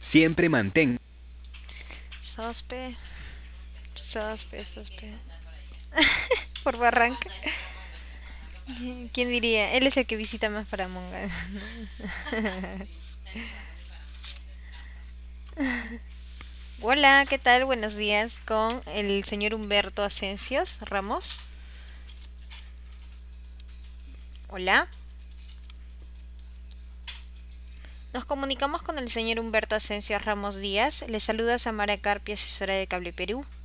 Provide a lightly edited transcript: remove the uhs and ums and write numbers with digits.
Siempre mantén. Sospe, sospe. Por Barranca. ¿Quién diría? Él es el que visita más para Monga. Hola, ¿qué tal? Buenos días con el señor Humberto Asencios Ramos. Hola. Nos comunicamos con el señor Humberto Asencios Ramos Díaz. Le saluda Samara Carpia, asesora de Cable Perú.